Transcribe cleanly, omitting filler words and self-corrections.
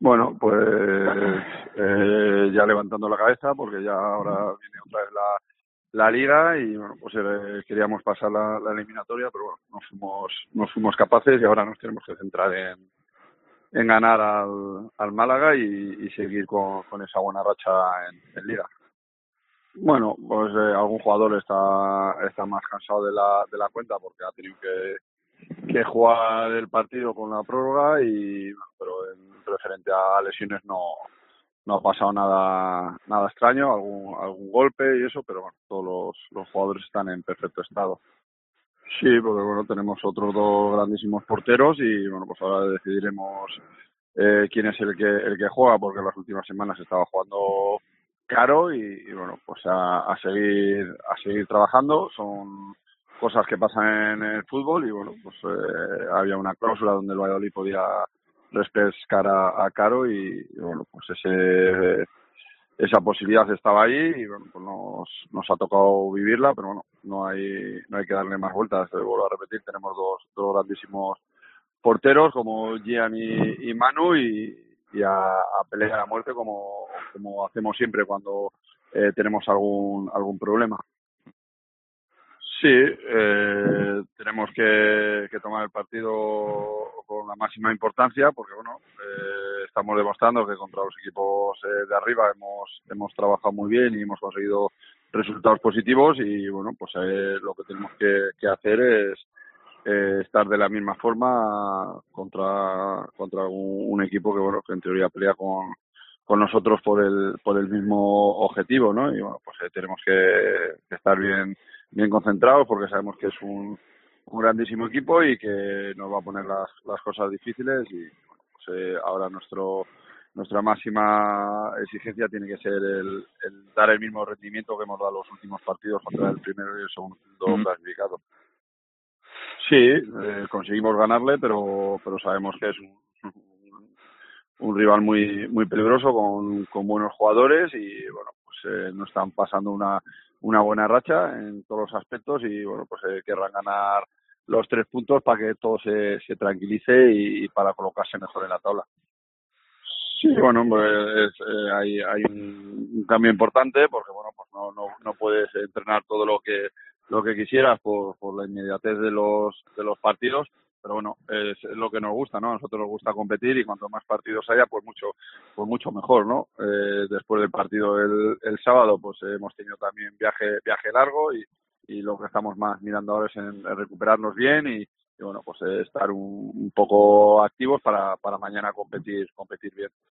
Bueno, pues ya levantando la cabeza porque ya ahora viene otra vez la liga y bueno, pues queríamos pasar la eliminatoria, pero bueno, no fuimos capaces y ahora nos tenemos que centrar en ganar al Málaga y seguir con esa buena racha en liga. Bueno, pues algún jugador está más cansado de la cuenta porque ha tenido que jugar el partido con la prórroga y bueno, pero en referente a lesiones no ha pasado nada extraño, algún golpe y eso, pero bueno, todos los jugadores están en perfecto estado. Sí, porque bueno, tenemos otros dos grandísimos porteros y bueno, pues ahora decidiremos quién es el que juega, porque en las últimas semanas estaba jugando Caro y bueno, pues a seguir trabajando. Son cosas que pasan en el fútbol y bueno, pues había una cláusula donde el Valladolid podía repescar a Caro y bueno, pues esa posibilidad estaba ahí y bueno, pues nos ha tocado vivirla, pero bueno, no hay que darle más vueltas. Vuelvo a repetir, tenemos dos grandísimos porteros como Gian y Manu y a pelear a muerte como hacemos siempre cuando tenemos algún problema. Sí, tenemos que tomar el partido con la máxima importancia porque bueno, estamos demostrando que contra los equipos de arriba hemos trabajado muy bien y hemos conseguido resultados positivos y bueno, pues lo que tenemos que hacer es estar de la misma forma contra un equipo que bueno, que en teoría pelea con nosotros por el mismo objetivo, ¿no? Y bueno, pues tenemos que estar bien concentrados porque sabemos que es un grandísimo equipo y que nos va a poner las cosas difíciles y bueno, pues ahora nuestra máxima exigencia tiene que ser el dar el mismo rendimiento que hemos dado los últimos partidos contra el primero y el segundo clasificado. Sí, conseguimos ganarle, pero sabemos que es un rival muy peligroso con buenos jugadores y bueno, pues no están pasando una buena racha en todos los aspectos y bueno, pues querrán ganar los 3 puntos para que todo se tranquilice y para colocarse mejor en la tabla. Sí, bueno, pues hay un cambio importante porque bueno, pues no puedes entrenar todo lo que quisieras por la inmediatez de los partidos, pero bueno, es lo que nos gusta, ¿no? A nosotros nos gusta competir y cuanto más partidos haya, pues mucho mejor, ¿no? Después del partido el sábado, pues hemos tenido también viaje largo y lo que estamos más mirando ahora es en recuperarnos bien y bueno, pues estar un poco activos para mañana competir bien.